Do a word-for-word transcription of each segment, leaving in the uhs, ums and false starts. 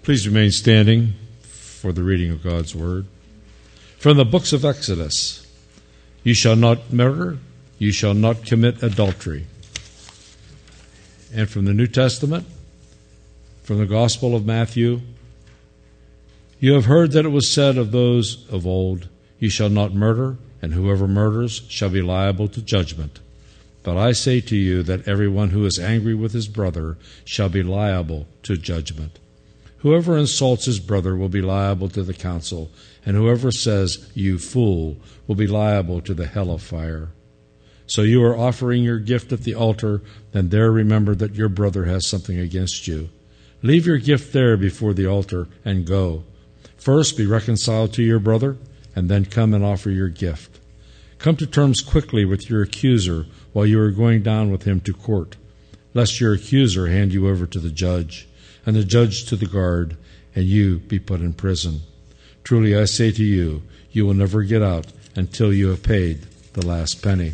Please remain standing for the reading of God's Word. From the books of Exodus, you shall not murder, you shall not commit adultery. And from the New Testament, from the Gospel of Matthew, you have heard that it was said of those of old, you shall not murder, and whoever murders shall be liable to judgment. But I say to you that everyone who is angry with his brother shall be liable to judgment. Whoever insults his brother will be liable to the council, and whoever says, "You fool," will be liable to the hell of fire. So you are offering your gift at the altar, and there remember that your brother has something against you. Leave your gift there before the altar and go. First be reconciled to your brother, and then come and offer your gift. Come to terms quickly with your accuser while you are going down with him to court, lest your accuser hand you over to the judge, and the judge to the guard, and you be put in prison. Truly I say to you, you will never get out until you have paid the last penny.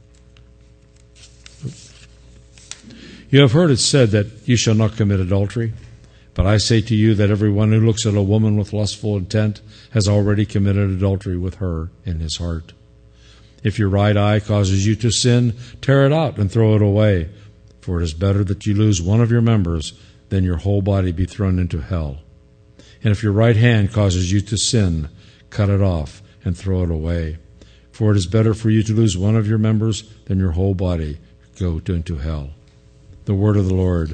You have heard it said that you shall not commit adultery. But I say to you that everyone who looks at a woman with lustful intent has already committed adultery with her in his heart. If your right eye causes you to sin, tear it out and throw it away. For it is better that you lose one of your members than your whole body be thrown into hell. And if your right hand causes you to sin, cut it off and throw it away. For it is better for you to lose one of your members than your whole body go into hell. The word of the Lord.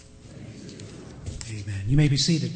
Amen. You may be seated.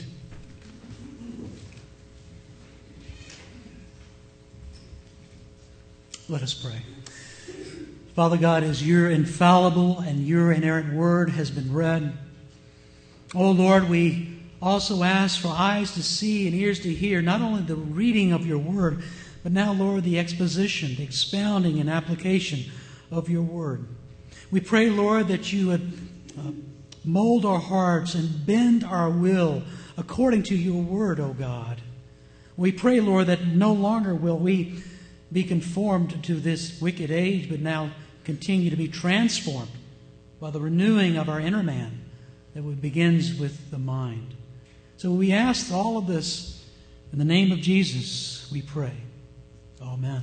Let us pray. Father God, as your infallible and your inerrant word has been read, oh Lord, we also ask for eyes to see and ears to hear, not only the reading of your word, but now, Lord, the exposition, the expounding and application of your word. We pray, Lord, that you would uh, mold our hearts and bend our will according to your word, O God. We pray, Lord, that no longer will we be conformed to this wicked age, but now continue to be transformed by the renewing of our inner man that begins with the mind. So we ask all of this in the name of Jesus, we pray. Amen.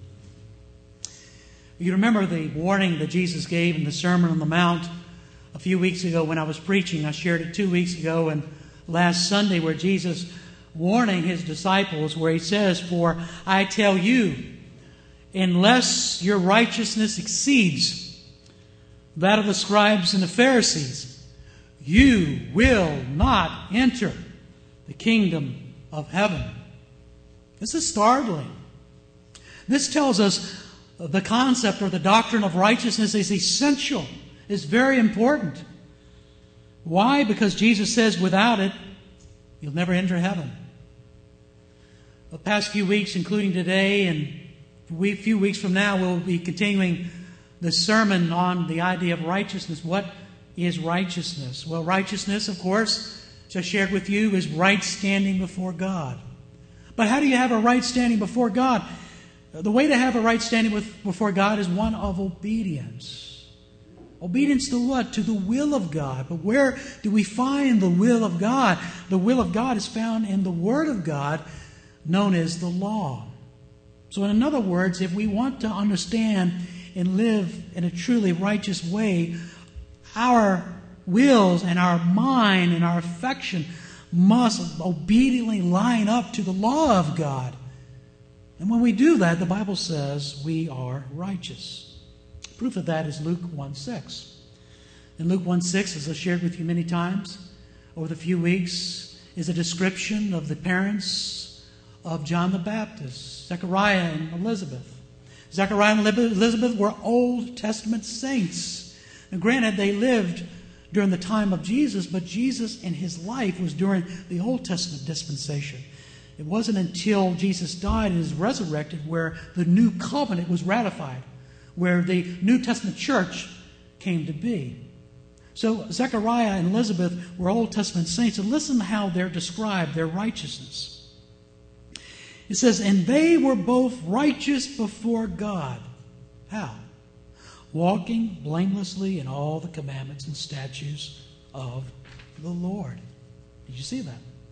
You remember the warning that Jesus gave in the Sermon on the Mount a few weeks ago when I was preaching. I shared it two weeks ago and last Sunday, where Jesus warning his disciples, where he says, "For I tell you, unless your righteousness exceeds that of the scribes and the Pharisees, you will not enter the kingdom of heaven." This is startling. This tells us the concept or the doctrine of righteousness is essential, is very important. Why? Because Jesus says without it, you'll never enter heaven. The past few weeks, including today and a few weeks from now, we'll be continuing the sermon on the idea of righteousness. What is righteousness? Well, righteousness, of course, as I shared with you, is right standing before God. But how do you have a right standing before God? The way to have a right standing with, before God is one of obedience. Obedience to what? To the will of God. But where do we find the will of God? The will of God is found in the Word of God, known as the law. So in other words, if we want to understand and live in a truly righteous way, our wills and our mind and our affection must obediently line up to the law of God. And when we do that, the Bible says we are righteous. Proof of that is Luke one six. In Luke one six, as I shared with you many times over the few weeks, is a description of the parents of John the Baptist, Zechariah and Elizabeth. Zechariah and Elizabeth were Old Testament saints. And granted, they lived during the time of Jesus, but Jesus in his life was during the Old Testament dispensation. It wasn't until Jesus died and is resurrected where the new covenant was ratified, where the New Testament church came to be. So Zechariah and Elizabeth were Old Testament saints, and listen to how they're described, their righteousness. It says, "And they were both righteous before God." How? Walking blamelessly in all the commandments and statutes of the Lord. Did you see that?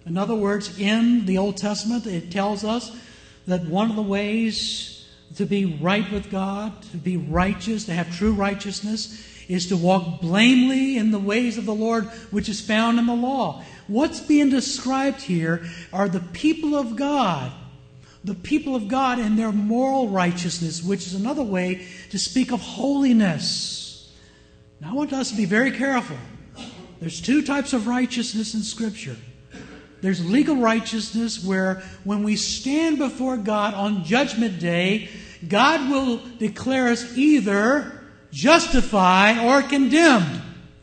In other words, in the Old Testament, it tells us that one of the ways to be right with God, to be righteous, to have true righteousness, is to walk blamelessly in the ways of the Lord, which is found in the law. What's being described here are the people of God. The people of God and their moral righteousness, which is another way to speak of holiness. Now, I want us to be very careful. There's two types of righteousness in Scripture. There's legal righteousness where when we stand before God on Judgment Day, God will declare us either justified or condemned.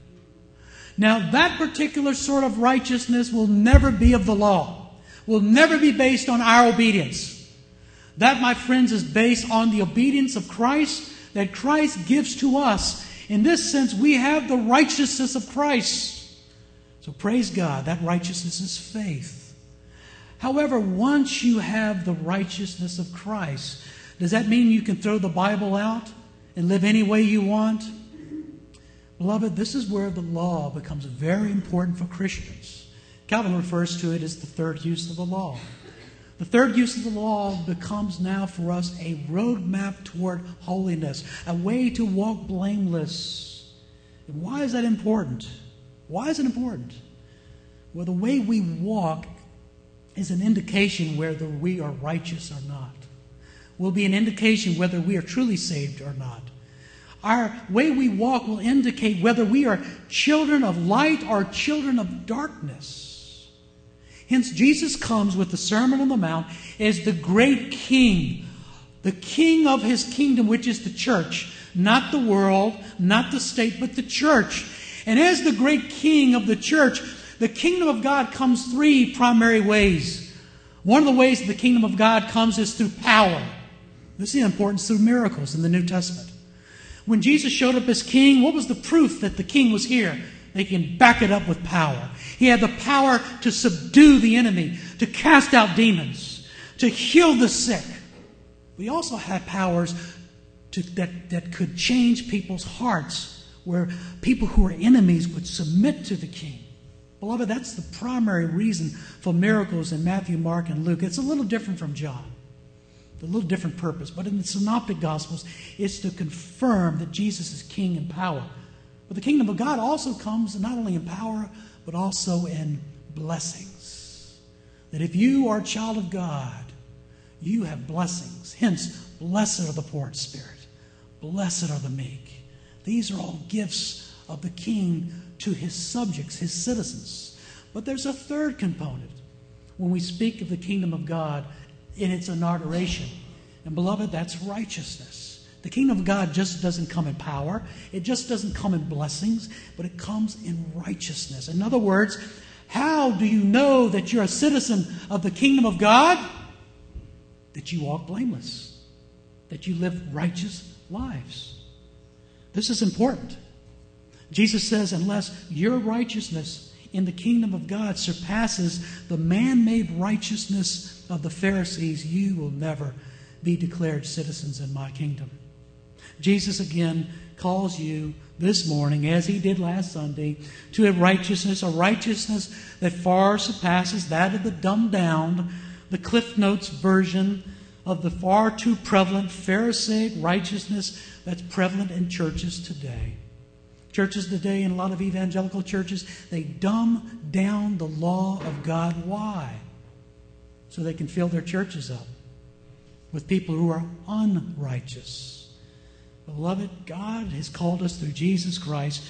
Now, that particular sort of righteousness will never be of the law, will never be based on our obedience. That, my friends, is based on the obedience of Christ that Christ gives to us. In this sense, we have the righteousness of Christ. So praise God, that righteousness is faith. However, once you have the righteousness of Christ, does that mean you can throw the Bible out and live any way you want? Beloved, this is where the law becomes very important for Christians. Calvin refers to it as the third use of the law. The third use of the law becomes now for us a roadmap toward holiness, a way to walk blameless. And why is that important? Why is it important? Well, the way we walk is an indication whether we are righteous or not. Will be an indication whether we are truly saved or not. Our way we walk will indicate whether we are children of light or children of darkness. Hence, Jesus comes with the Sermon on the Mount as the great king, the king of his kingdom, which is the church, not the world, not the state, but the church. And as the great king of the church, the kingdom of God comes three primary ways. One of the ways the kingdom of God comes is through power. This is the importance through miracles in the New Testament. When Jesus showed up as king, what was the proof that the king was here? They can back it up with power. He had the power to subdue the enemy, to cast out demons, to heal the sick. We also had powers to, that, that could change people's hearts, where people who are enemies would submit to the king. Beloved, that's the primary reason for miracles in Matthew, Mark, and Luke. It's a little different from John. A little different purpose. But in the Synoptic Gospels, it's to confirm that Jesus is king in power. But the kingdom of God also comes not only in power, but also in blessings. That if you are a child of God, you have blessings. Hence, blessed are the poor in spirit. Blessed are the meek. These are all gifts of the king to his subjects, his citizens. But there's a third component when we speak of the kingdom of God in its inauguration. And beloved, that's righteousness. The kingdom of God just doesn't come in power. It just doesn't come in blessings, but it comes in righteousness. In other words, how do you know that you're a citizen of the kingdom of God? That you walk blameless. That you live righteous lives. This is important. Jesus says, unless your righteousness in the kingdom of God surpasses the man-made righteousness of the Pharisees, you will never be declared citizens in my kingdom. Jesus again calls you this morning, as he did last Sunday, to a righteousness, a righteousness that far surpasses that of the dumbed-down, the Cliff Notes version of the far too prevalent Pharisaic righteousness that's prevalent in churches today. Churches today, and a lot of evangelical churches, they dumb down the law of God. Why? So they can fill their churches up with people who are unrighteous. Beloved, God has called us through Jesus Christ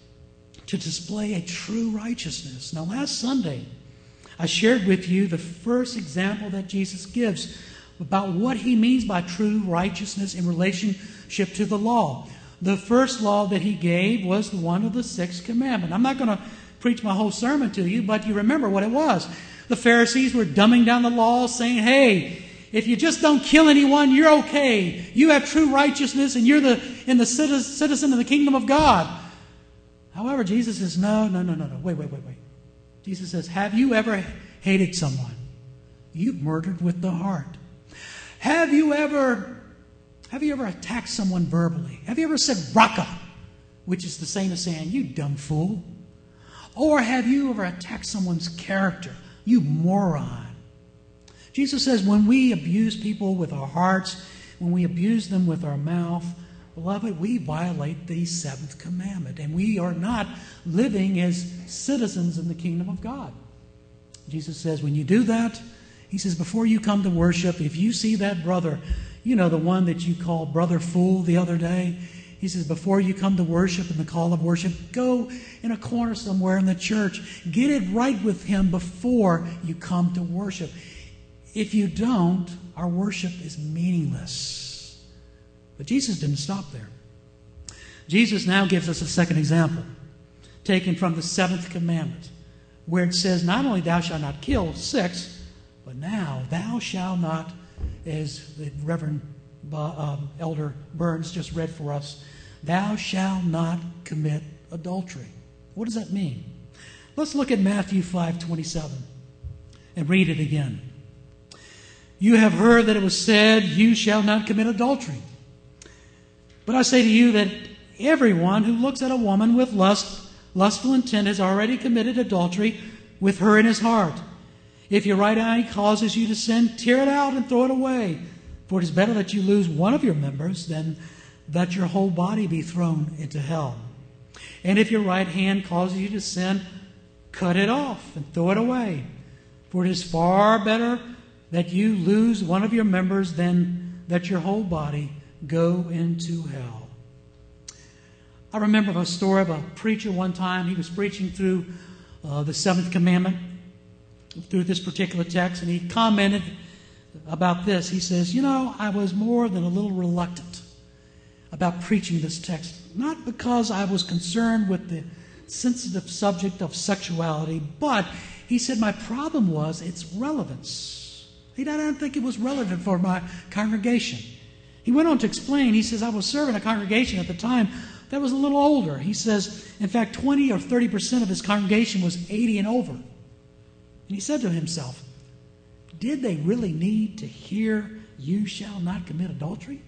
to display a true righteousness. Now, last Sunday, I shared with you the first example that Jesus gives about what he means by true righteousness in relationship to the law. The first law that he gave was the one of the sixth commandment. I'm not going to preach my whole sermon to you, but you remember what it was. The Pharisees were dumbing down the law, saying, hey, if you just don't kill anyone, you're okay. You have true righteousness, and you're the in the citizen of the kingdom of God. However, Jesus says, no, no, no, no, no. Wait, wait, wait, wait. Jesus says, have you ever hated someone? You've murdered with the heart. Have you ever... Have you ever attacked someone verbally? Have you ever said raka, which is the same as saying, you dumb fool? Or have you ever attacked someone's character? You moron. Jesus says when we abuse people with our hearts, when we abuse them with our mouth, beloved, we violate the seventh commandment, and we are not living as citizens in the kingdom of God. Jesus says when you do that, he says before you come to worship, if you see that brother, you know, the one that you called brother fool the other day, he says before you come to worship in the call of worship, go in a corner somewhere in the church. Get it right with him before you come to worship. If you don't, our worship is meaningless. But Jesus didn't stop there. Jesus now gives us a second example, taken from the seventh commandment, where it says not only thou shalt not kill, six, but now thou shalt not, as the Reverend uh, Elder Burns just read for us, thou shalt not commit adultery. What does that mean? Let's look at Matthew five twenty-seven and read it again. You have heard that it was said, you shall not commit adultery. But I say to you that everyone who looks at a woman with lust, lustful intent has already committed adultery with her in his heart. If your right eye causes you to sin, tear it out and throw it away. For it is better that you lose one of your members than that your whole body be thrown into hell. And if your right hand causes you to sin, cut it off and throw it away. For it is far better that you lose one of your members than that your whole body go into hell. I remember a story of a preacher one time. He was preaching through uh, the seventh commandment, through this particular text, and he commented about this. He says, you know, I was more than a little reluctant about preaching this text, not because I was concerned with the sensitive subject of sexuality, but he said my problem was its relevance. He didn't think it was relevant for my congregation. He went on to explain, he says, I was serving a congregation at the time that was a little older. He says, in fact, twenty or thirty percent of his congregation was eighty and over. And he said to himself, did they really need to hear, you shall not commit adultery?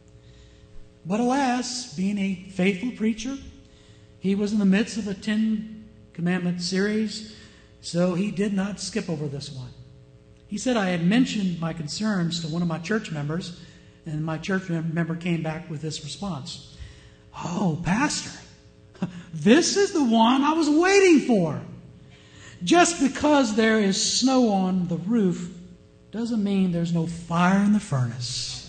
But alas, being a faithful preacher, he was in the midst of a Ten Commandment series, so he did not skip over this one. He said, I had mentioned my concerns to one of my church members, and my church member came back with this response. Oh, Pastor, this is the one I was waiting for. Just because there is snow on the roof doesn't mean there's no fire in the furnace.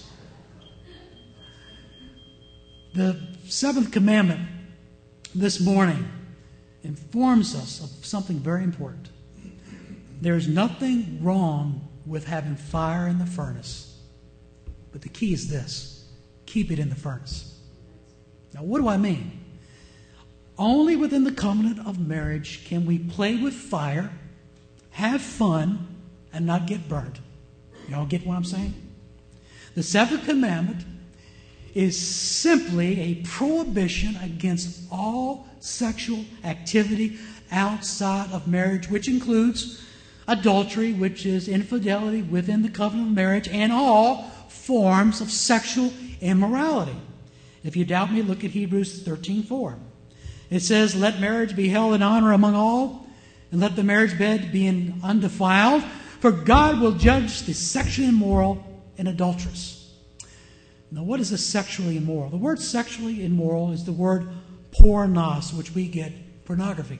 The seventh commandment this morning informs us of something very important. There's nothing wrong with having fire in the furnace. But the key is this. Keep it in the furnace. Now, what do I mean? Only within the covenant of marriage can we play with fire, have fun, and not get burnt. Y'all get what I'm saying? The seventh commandment is simply a prohibition against all sexual activity outside of marriage, which includes adultery, which is infidelity within the covenant of marriage, and all forms of sexual immorality. If you doubt me, look at Hebrews thirteen four. It says, let marriage be held in honor among all, and let the marriage bed be undefiled, for God will judge the sexually immoral and adulterous. Now, what is a sexually immoral? The word sexually immoral is the word pornos, which we get pornography.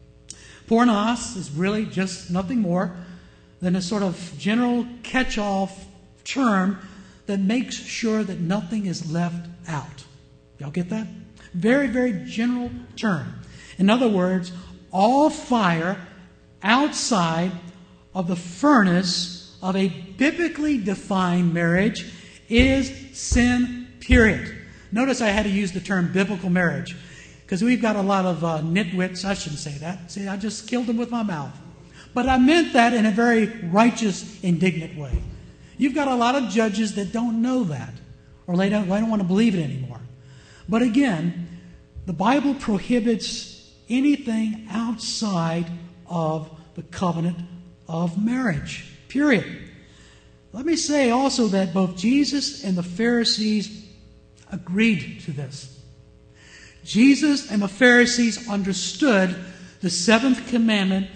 Pornos is really just nothing more than a sort of general catch-all term that makes sure that nothing is left out. Y'all get that? Very, very general term. In other words, all fire outside of the furnace of a biblically defined marriage is sin, period. Notice I had to use the term biblical marriage because we've got a lot of uh, nitwits. I shouldn't say that. See, I just killed them with my mouth. But I meant that in a very righteous, indignant way. You've got a lot of judges that don't know that, or they don't, they don't want to believe it anymore. But again, the Bible prohibits anything outside of the covenant of marriage, period. Let me say also that both Jesus and the Pharisees agreed to this. Jesus and the Pharisees understood the seventh commandment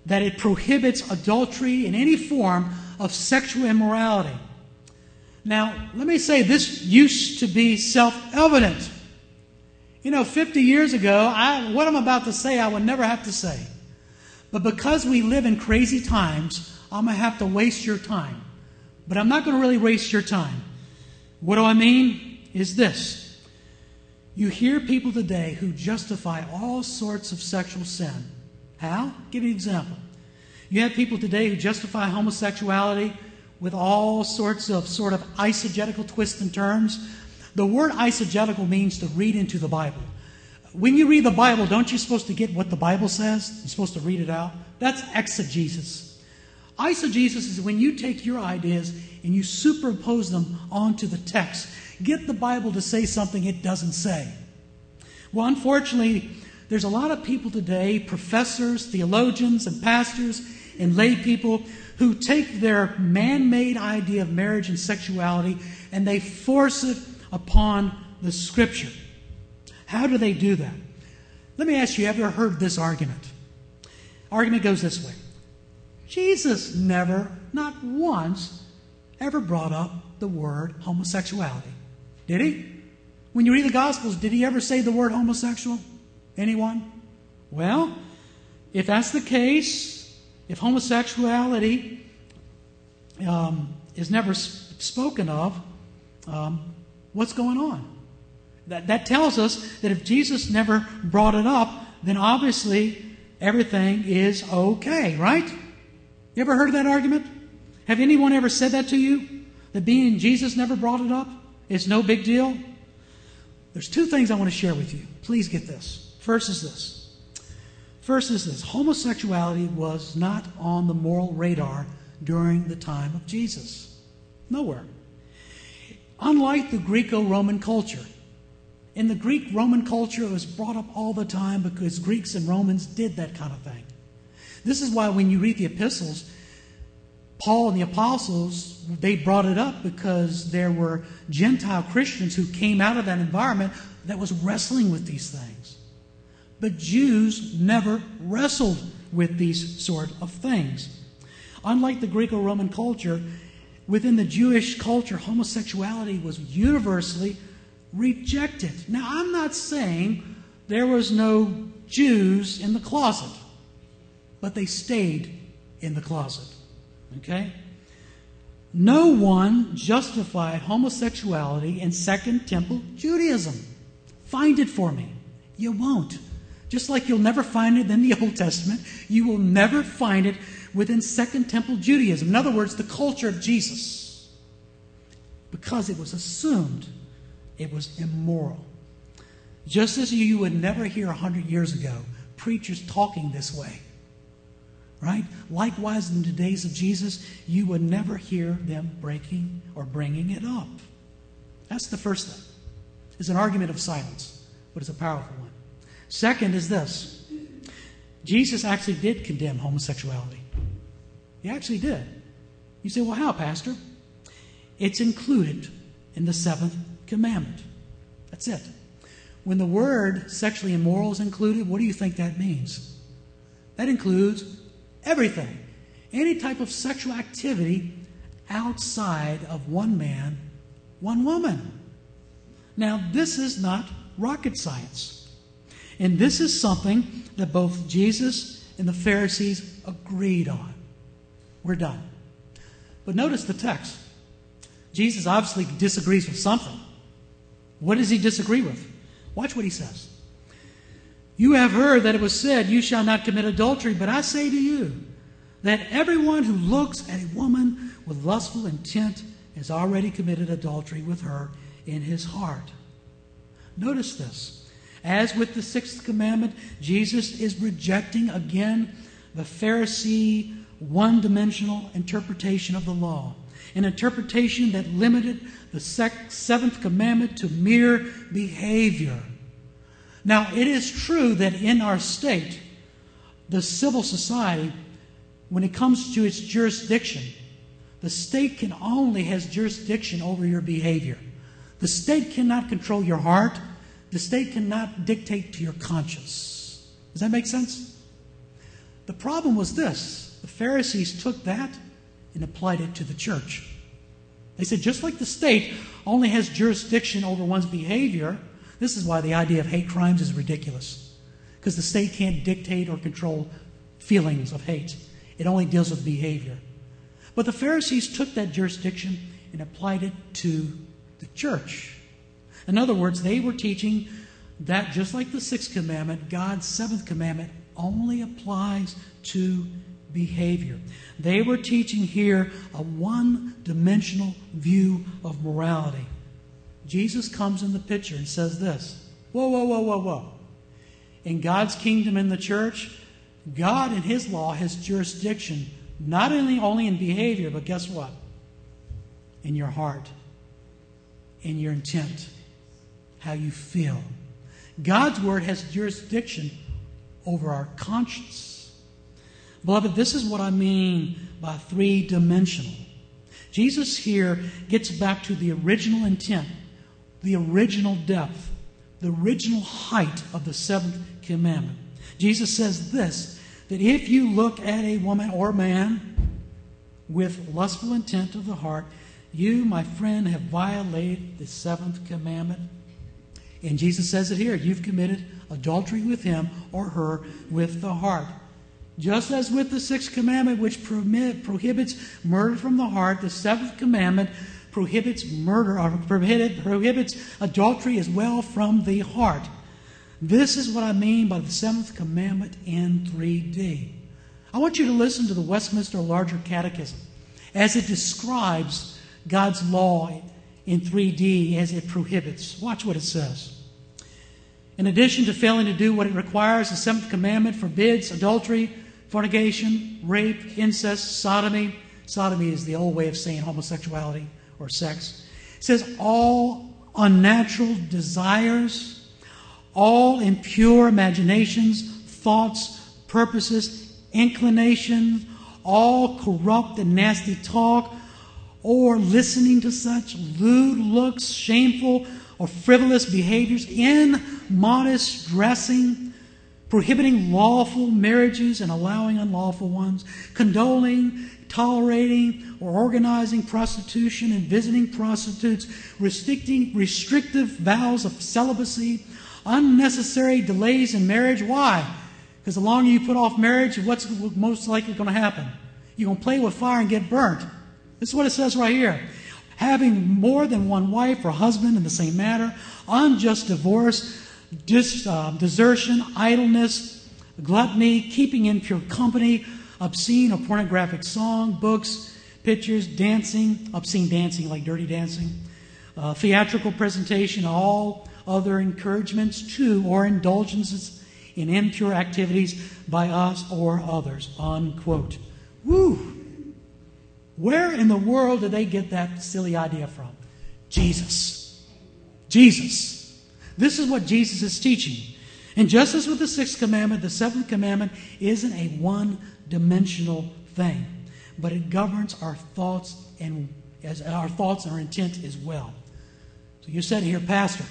that it prohibits adultery and any form of sexual immorality. Now, let me say, this used to be self-evident. You know, fifty years ago, I, what I'm about to say, I would never have to say. But because we live in crazy times, I'm going to have to waste your time. But I'm not going to really waste your time. What do I mean? Is this. You hear people today who justify all sorts of sexual sin. How? I'll give you an example. You have people today who justify homosexuality with all sorts of sort of eisegetical twists and turns. The word eisegetical means to read into the Bible. When you read the Bible, don't you supposed to get what the Bible says? You're supposed to read it out. That's exegesis. Eisegesis is when you take your ideas and you superimpose them onto the text. Get the Bible to say something it doesn't say. Well, unfortunately, there's a lot of people today, professors, theologians, and pastors, and lay people who take their man-made idea of marriage and sexuality and they force it upon the Scripture. How do they do that? Let me ask you, have you ever heard this argument? Argument goes this way. Jesus never, not once, ever brought up the word homosexuality. Did he? When you read the Gospels, did he ever say the word homosexual? Anyone? Well, if that's the case, if homosexuality um, is never sp- spoken of, um, what's going on? That, that tells us that if Jesus never brought it up, then obviously everything is okay, right? You ever heard of that argument? Have anyone ever said that to you? That being Jesus never brought it up? It's no big deal? There's two things I want to share with you. Please get this. First is this. First is this. Homosexuality was not on the moral radar during the time of Jesus. Nowhere. Unlike the Greco-Roman culture. In the Greek-Roman culture, it was brought up all the time because Greeks and Romans did that kind of thing. This is why when you read the epistles, Paul and the apostles, they brought it up because there were Gentile Christians who came out of that environment that was wrestling with these things. But Jews never wrestled with these sort of things. Unlike the Greco-Roman culture, within the Jewish culture, homosexuality was universally rejected. Now, I'm not saying there was no Jews in the closet, but they stayed in the closet. Okay? No one justified homosexuality in Second Temple Judaism. Find it for me. You won't. Just like you'll never find it in the Old Testament, you will never find it within Second Temple Judaism. In other words, the culture of Jesus. Because it was assumed it was immoral. Just as you would never hear a hundred years ago preachers talking this way. Right? Likewise, in the days of Jesus, you would never hear them breaking or bringing it up. That's the first thing. It's an argument of silence, but it's a powerful one. Second is this. Jesus actually did condemn homosexuality. He actually did. You say, well, how, Pastor? It's included in the seventh commandment. That's it. When the word sexually immoral is included, what do you think that means? That includes everything. Any type of sexual activity outside of one man, one woman. Now, this is not rocket science. And this is something that both Jesus and the Pharisees agreed on. We're done. But notice the text. Jesus obviously disagrees with something. What does he disagree with? Watch what he says. You have heard that it was said, you shall not commit adultery, but I say to you that everyone who looks at a woman with lustful intent has already committed adultery with her in his heart. Notice this. As with the sixth commandment, Jesus is rejecting again the Pharisee one-dimensional interpretation of the law. An interpretation that limited the seventh commandment to mere behavior. Now, it is true that in our state, the civil society, when it comes to its jurisdiction, the state can only has jurisdiction over your behavior. The state cannot control your heart. The state cannot dictate to your conscience. Does that make sense? The problem was this. The Pharisees took that and applied it to the church. They said, just like the state only has jurisdiction over one's behavior, this is why the idea of hate crimes is ridiculous. Because the state can't dictate or control feelings of hate. It only deals with behavior. But the Pharisees took that jurisdiction and applied it to the church. In other words, they were teaching that just like the sixth commandment, God's seventh commandment only applies to behavior. They were teaching here a one-dimensional view of morality. Jesus comes in the picture and says this. Whoa, whoa, whoa, whoa, whoa. In God's kingdom in the church, God in His law has jurisdiction not only, only in behavior, but guess what? In your heart, in your intent, how you feel. God's word has jurisdiction over our conscience. Beloved, this is what I mean by three-dimensional. Jesus here gets back to the original intent, the original depth, the original height of the seventh commandment. Jesus says this, that if you look at a woman or man with lustful intent of the heart, you, my friend, have violated the seventh commandment. And Jesus says it here, you've committed adultery with him or her with the heart. Just as with the sixth commandment, which permit, prohibits murder from the heart, the seventh commandment prohibits murder or prohibit, prohibits adultery as well from the heart. This is what I mean by the seventh commandment in three D. I want you to listen to the Westminster Larger Catechism as it describes God's law in three D as it prohibits. Watch what it says. In addition to failing to do what it requires, the seventh commandment forbids adultery, fornication, rape, incest, sodomy. Sodomy is the old way of saying homosexuality or sex. It says all unnatural desires, all impure imaginations, thoughts, purposes, inclinations, all corrupt and nasty talk, or listening to such lewd looks, shameful or frivolous behaviors, immodest dressing, prohibiting lawful marriages and allowing unlawful ones, condoning, tolerating, or organizing prostitution and visiting prostitutes, restricting restrictive vows of celibacy, unnecessary delays in marriage. Why? Because the longer you put off marriage, what's most likely going to happen? You're going to play with fire and get burnt. This is what it says right here. Having more than one wife or husband in the same matter, unjust divorce, dis, uh, desertion, idleness, gluttony, keeping impure company, obscene or pornographic song, books, pictures, dancing, obscene dancing like dirty dancing, uh, theatrical presentation, all other encouragements to or indulgences in impure activities by us or others. Unquote. Woo! Where in the world did they get that silly idea from? Jesus. Jesus. This is what Jesus is teaching. And just as with the sixth commandment, the seventh commandment isn't a one-dimensional thing, but it governs our thoughts and as our thoughts and our intent as well. So you said here, Pastor,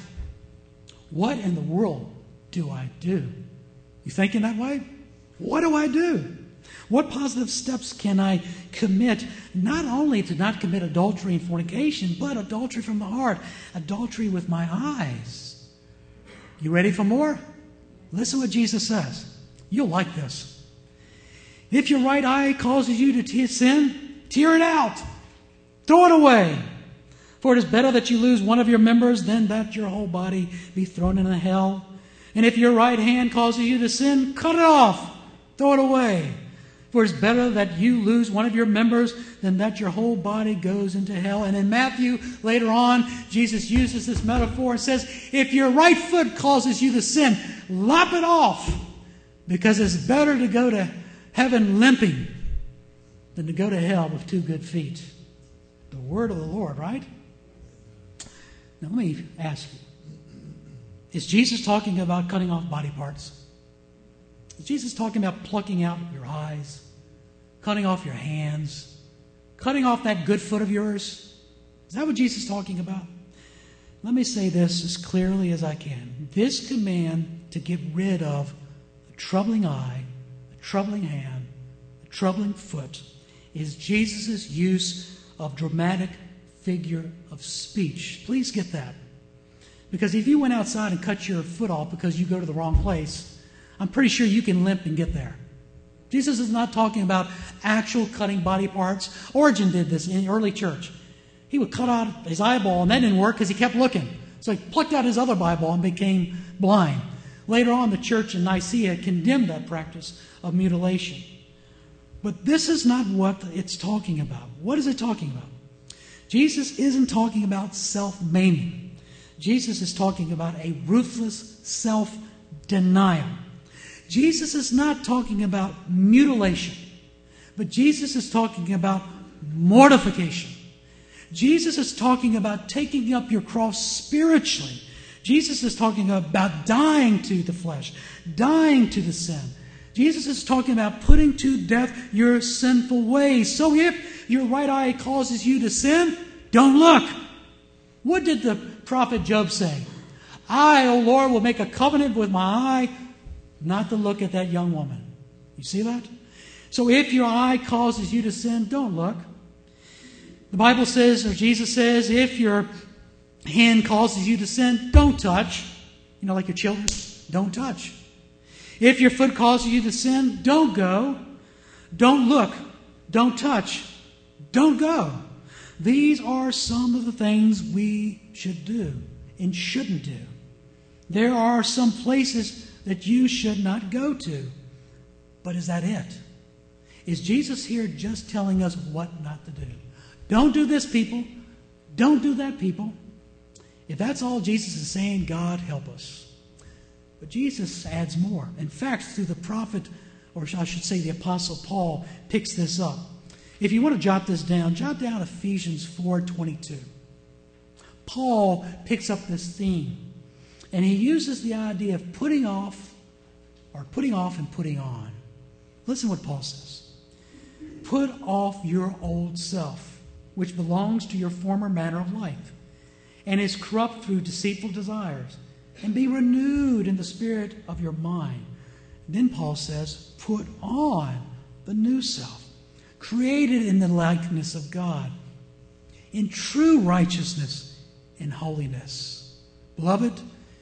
what in the world do I do? You thinking that way? What do I do? What positive steps can I commit, not only to not commit adultery and fornication, but adultery from the heart, adultery with my eyes? You ready for more? Listen what Jesus says. You'll like this. If your right eye causes you to te- sin, tear it out. Throw it away. For it is better that you lose one of your members than that your whole body be thrown into hell. And if your right hand causes you to sin, cut it off. Throw it away. For it's better that you lose one of your members than that your whole body goes into hell. And in Matthew, later on, Jesus uses this metaphor and says, if your right foot causes you to sin, lop it off. Because it's better to go to heaven limping than to go to hell with two good feet. The word of the Lord, right? Now let me ask you. Is Jesus talking about cutting off body parts? Is Jesus talking about plucking out your eyes, cutting off your hands, cutting off that good foot of yours? Is that what Jesus is talking about? Let me say this as clearly as I can. This command to get rid of a troubling eye, a troubling hand, a troubling foot, is Jesus' use of dramatic figure of speech. Please get that. Because if you went outside and cut your foot off because you go to the wrong place, I'm pretty sure you can limp and get there. Jesus is not talking about actual cutting body parts. Origen did this in the early church. He would cut out his eyeball, and that didn't work because he kept looking. So he plucked out his other eyeball and became blind. Later on, the church in Nicaea condemned that practice of mutilation. But this is not what it's talking about. What is it talking about? Jesus isn't talking about self-maiming. Jesus is talking about a ruthless self-denial. Jesus is not talking about mutilation, but Jesus is talking about mortification. Jesus is talking about taking up your cross spiritually. Jesus is talking about dying to the flesh, dying to the sin. Jesus is talking about putting to death your sinful ways. So if your right eye causes you to sin, don't look. What did the prophet Job say? I, O Lord, will make a covenant with my eye not to look at that young woman. You see that? So if your eye causes you to sin, don't look. The Bible says, or Jesus says, if your hand causes you to sin, don't touch. You know, like your children, don't touch. If your foot causes you to sin, don't go. Don't look. Don't touch. Don't go. These are some of the things we should do and shouldn't do. There are some places that you should not go to. But is that it? Is Jesus here just telling us what not to do? Don't do this, people. Don't do that, people. If that's all Jesus is saying, God help us. But Jesus adds more. In fact, through the prophet, or I should say the Apostle Paul, picks this up. If you want to jot this down, jot down Ephesians four twenty-two. Paul picks up this theme. And he uses the idea of putting off, or putting off and putting on. Listen what Paul says. Put off your old self, which belongs to your former manner of life, and is corrupt through deceitful desires, and be renewed in the spirit of your mind. Then Paul says, put on the new self, created in the likeness of God, in true righteousness and holiness. Beloved,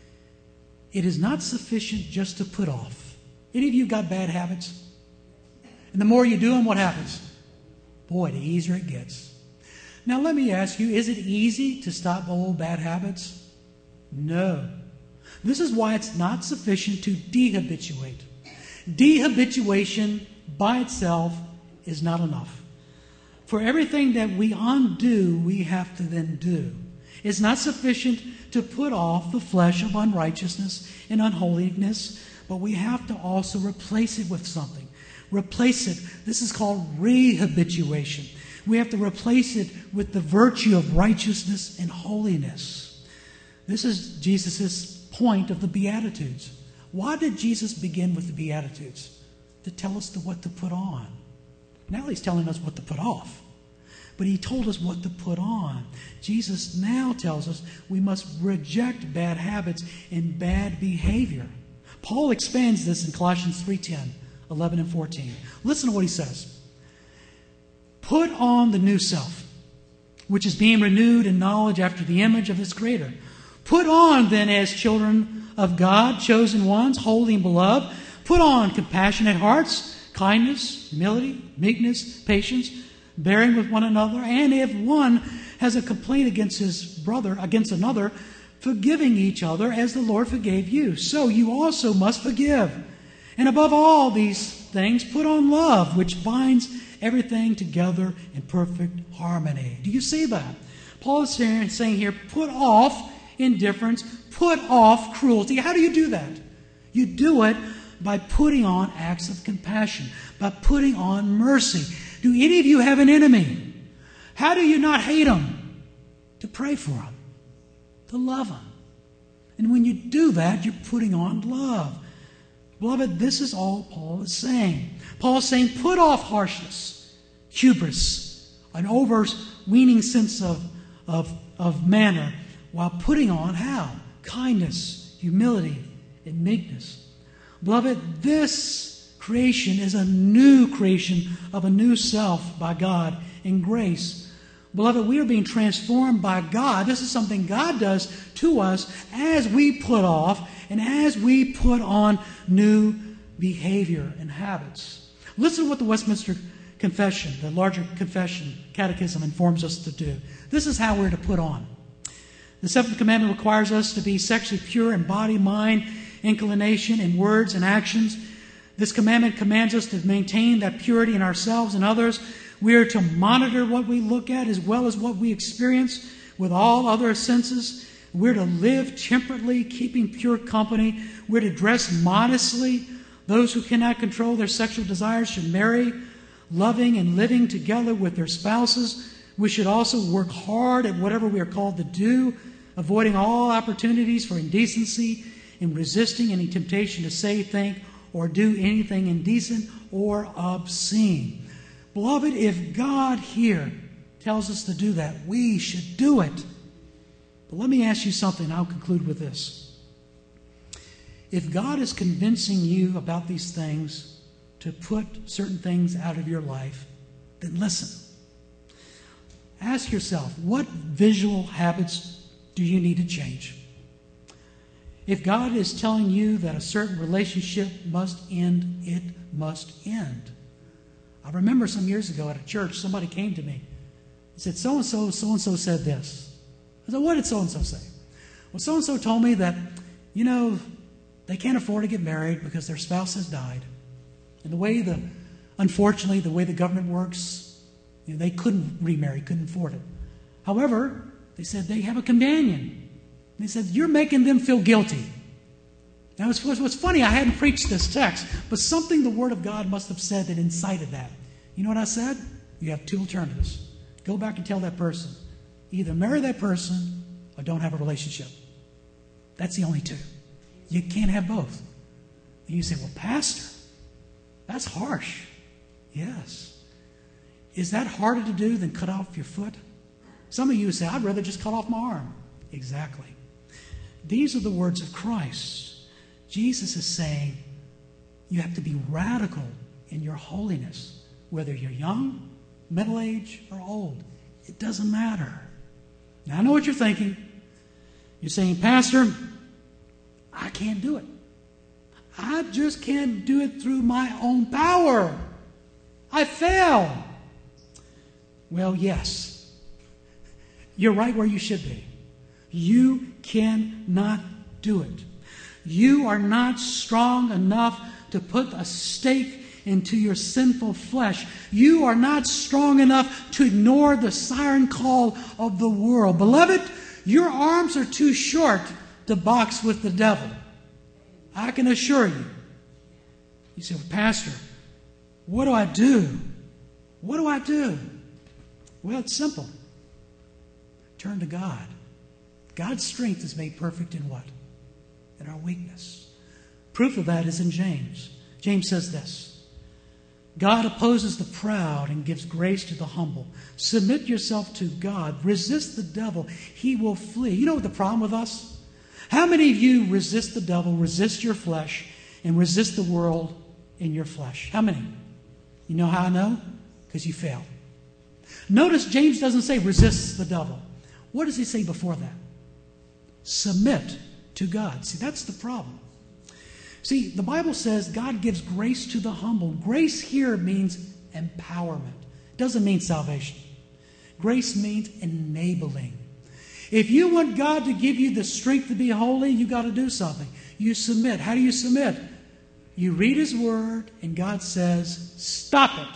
it is not sufficient just to put off. Any of you got bad habits? And the more you do them, what happens? Boy, the easier it gets. Now let me ask you, is it easy to stop old bad habits? No. This is why it's not sufficient to dehabituate. Dehabituation by itself is not enough. For everything that we undo, we have to then do. It's not sufficient to put off the flesh of unrighteousness and unholiness, but we have to also replace it with something. Replace it. This is called rehabituation. We have to replace it with the virtue of righteousness and holiness. This is Jesus' point of the Beatitudes. Why did Jesus begin with the Beatitudes? To tell us to what to put on. Now he's telling us what to put off. But he told us what to put on. Jesus now tells us we must reject bad habits and bad behavior. Paul expands this in Colossians three ten, eleven and fourteen. Listen to what he says. Put on the new self, which is being renewed in knowledge after the image of its creator. Put on then as children of God, chosen ones, holy and beloved. Put on compassionate hearts, kindness, humility, meekness, patience, bearing with one another, and if one has a complaint against his brother, against another, forgiving each other as the Lord forgave you. So you also must forgive. And above all these things, put on love, which binds everything together in perfect harmony. Do you see that? Paul is saying here, put off indifference, put off cruelty. How do you do that? You do it by putting on acts of compassion, by putting on mercy. Do any of you have an enemy? How do you not hate them? To pray for them, to love them. And when you do that, you're putting on love. Beloved, this is all Paul is saying. Paul is saying, put off harshness, hubris, an overweening sense of, of, of manner, while putting on how? Kindness, humility, and meekness. Beloved, this creation is a new creation of a new self by God in grace. Beloved, we are being transformed by God. This is something God does to us as we put off and as we put on new behavior and habits. Listen to what the Westminster Confession, the larger confession, catechism, informs us to do. This is how we're to put on. The seventh commandment requires us to be sexually pure in body, mind, inclination, in words and actions. This commandment commands us to maintain that purity in ourselves and others. We are to monitor what we look at as well as what we experience with all other senses. We're to live temperately, keeping pure company. We're to dress modestly. Those who cannot control their sexual desires should marry, loving and living together with their spouses. We should also work hard at whatever we are called to do, avoiding all opportunities for indecency and resisting any temptation to say, think, or do anything indecent or obscene. Beloved, if God here tells us to do that, we should do it. But let me ask you something. I'll conclude with this. If God is convincing you about these things to put certain things out of your life, then listen. Ask yourself, what visual habits do you need to change? If God is telling you that a certain relationship must end, it must end. I remember some years ago at a church, somebody came to me and said, so-and-so, so-and-so said this. I said, what did so-and-so say? Well, so-and-so told me that, you know, they can't afford to get married because their spouse has died. And the way the, unfortunately, the way the government works, you know, they couldn't remarry, couldn't afford it. However, they said they have a companion. They said, you're making them feel guilty. Now, it's, what's funny, I hadn't preached this text, but something the Word of God must have said that incited that. You know what I said? You have two alternatives. Go back and tell that person. Either marry that person or don't have a relationship. That's the only two. You can't have both. And you say, well, Pastor, that's harsh. Yes. Is that harder to do than cut off your foot? Some of you say, I'd rather just cut off my arm. Exactly. These are the words of Christ. Jesus is saying you have to be radical in your holiness, whether you're young, middle-aged, or old. It doesn't matter. Now, I know what you're thinking. You're saying, Pastor, I can't do it. I just can't do it through my own power. I fail. Well, yes. You're right where you should be. You cannot do it. You are not strong enough to put a stake into your sinful flesh. You are not strong enough to ignore the siren call of the world. Beloved, your arms are too short to box with the devil. I can assure you. You say, well, Pastor, what do I do? What do I do? Well, it's simple. Turn to God. God's strength is made perfect in what? In our weakness. Proof of that is in James. James says this: God opposes the proud and gives grace to the humble. Submit yourself to God. Resist the devil. He will flee. You know what the problem with us? How many of you resist the devil, resist your flesh, and resist the world in your flesh? How many? You know how I know? Because you fail. Notice James doesn't say resist the devil. What does he say before that? Submit to God. See, that's the problem. See, the Bible says God gives grace to the humble. Grace here means empowerment. It doesn't mean salvation. Grace means enabling. If you want God to give you the strength to be holy, you got to do something. You submit. How do you submit? You read His Word, and God says, stop it.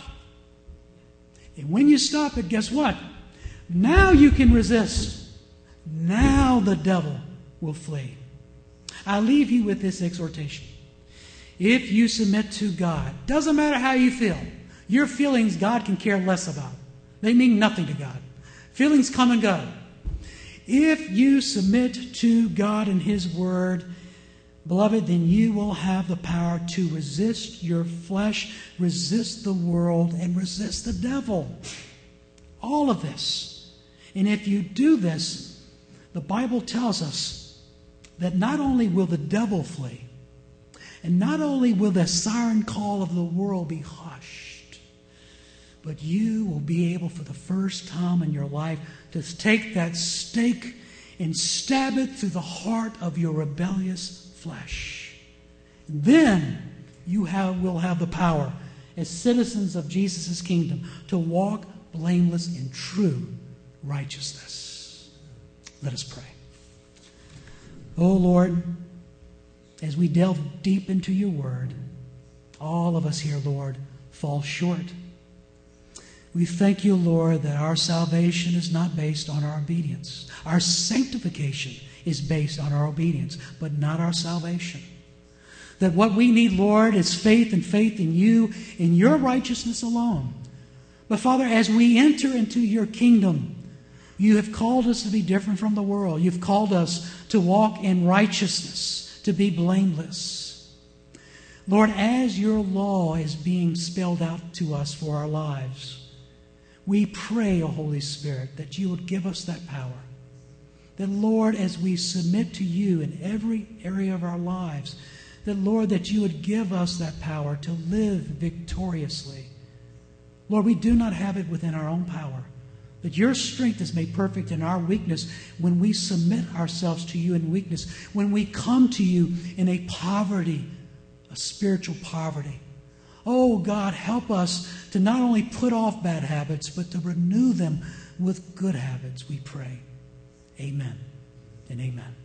And when you stop it, guess what? Now you can resist. Now the devil will flee. I leave you with this exhortation. If you submit to God, doesn't matter how you feel. Your feelings, God can care less about. They mean nothing to God. Feelings come and go. If you submit to God and His Word, beloved, then you will have the power to resist your flesh, resist the world, and resist the devil. All of this. And if you do this, the Bible tells us that not only will the devil flee, And not only will the siren call of the world be hushed, but you will be able for the first time in your life to take that stake and stab it through the heart of your rebellious flesh. And then you have, will have the power as citizens of Jesus' kingdom to walk blameless in true righteousness. Let us pray. Oh Lord, as we delve deep into your word, all of us here, Lord, fall short. We thank you, Lord, that our salvation is not based on our obedience. Our sanctification is based on our obedience, but not our salvation. That what we need, Lord, is faith and faith in you, in your righteousness alone. But Father, as we enter into your kingdom, you have called us to be different from the world. You've called us to walk in righteousness, to be blameless. Lord, as your law is being spelled out to us for our lives, we pray, O Holy Spirit, that you would give us that power. That, Lord, as we submit to you in every area of our lives, that, Lord, that you would give us that power to live victoriously. Lord, we do not have it within our own power. That your strength is made perfect in our weakness when we submit ourselves to you in weakness, when we come to you in a poverty, a spiritual poverty. Oh, God, help us to not only put off bad habits, but to renew them with good habits, we pray. Amen and amen.